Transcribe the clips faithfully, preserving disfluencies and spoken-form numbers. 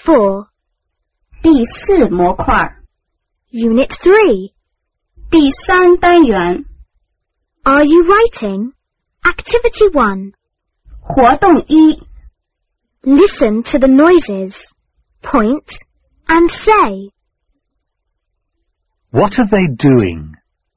four. 第四模块 Unit three. 第三单元 Are you writing? Activity one. 活动一 Listen to the noises. Point and say. What are they doing?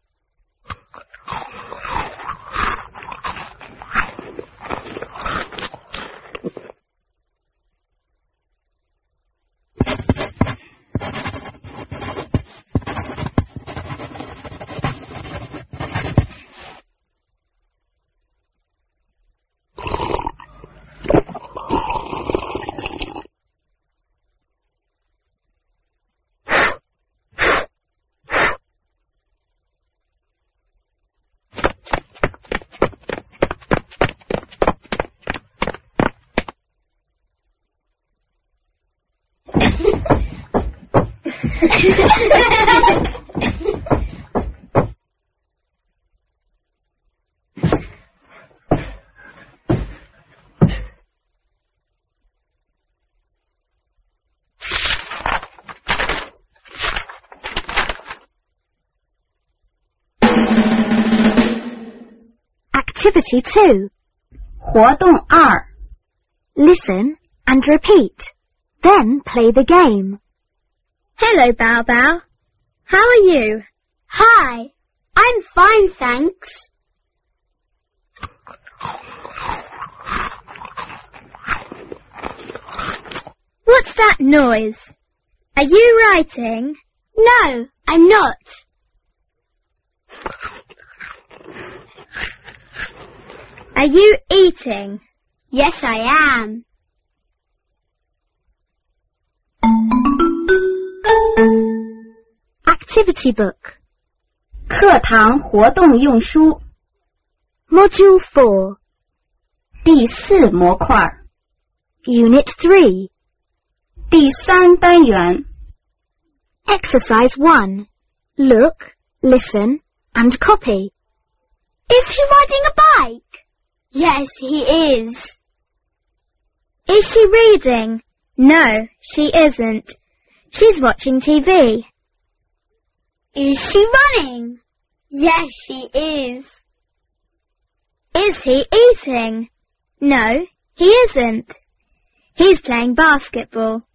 Activity two. 活动二 Listen and repeat. Then play the game. Hello, Bao Bao. How are you? Hi. I'm fine, thanks. What's that noise? Are you writing? No, I'm not. Are you eating? Yes, I am. Activity book. 课堂活动用书 Module four. 第四模块 Unit three. 第三单元 Exercise one. Look, listen, and copy. Is he riding a bike? Yes, he is. Is she reading? No, she isn't. She's watching T V. Is she running? Yes, she is. Is he eating? No, he isn't. He's playing basketball.